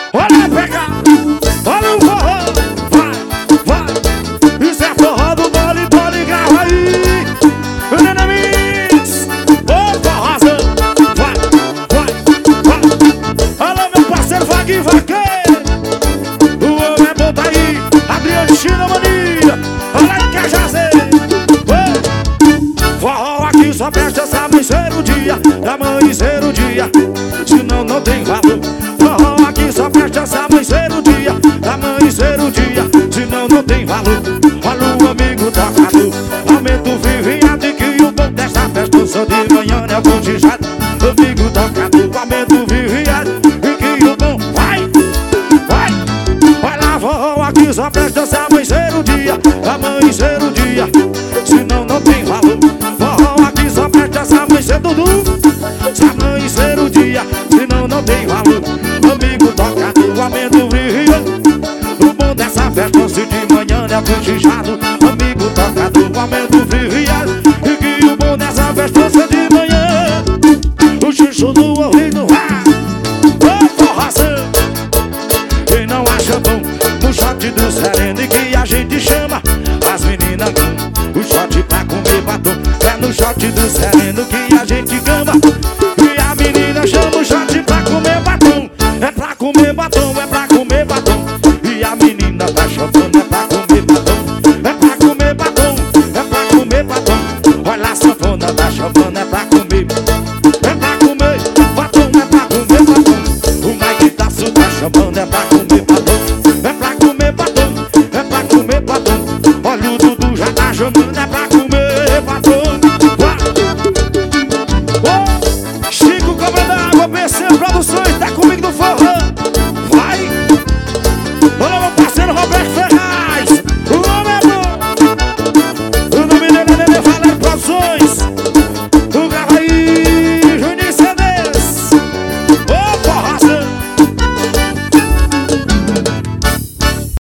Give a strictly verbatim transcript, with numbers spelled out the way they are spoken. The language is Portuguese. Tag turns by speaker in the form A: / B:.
A: Olha pra cá, olha o forró. Vai, vai. Isso é forró do Bole, Bole, grava aí. Nena Mix, ô forrozão. Vai, vai, vai. Olha meu parceiro Vaguinho Vaqueiro. O homem é bom, tá aí. Adriano China Mania. Olha aí que a Jazeira. Forró aqui só presta se amanhecer o dia, amanhecer o dia, senão não tem valor. Forró aqui só presta se amanhecer o dia, amanhecer o dia, senão não tem valor. Olha o amigo tocado, aumenta o viviado e que o bom dessa festa eu sou de manhã, né, bochechado. Amigo tocado, aumenta o viviado e que o bom vai, vai. Vai lá, forró aqui só presta se amanhecer o dia, amanhecer o dia, senão não tem valor. Forró aqui só presta se amanhecer tudo, se amanhecer o dia, senão não tem valor. Amigo tocado, aumenta o viviado, o bom dessa festa se de manhã é bochechado. Amigo tocado, aumenta o viviado e que o bom dessa festa se de manhã o xixo do ouvido vai. Ô forração, quem não acha bom no shot do sereno e que a gente chama as meninas com o shot pra comer batom. É no shot do sereno que a gente gama e a menina chama o shot pra comer batom. É pra comer batom.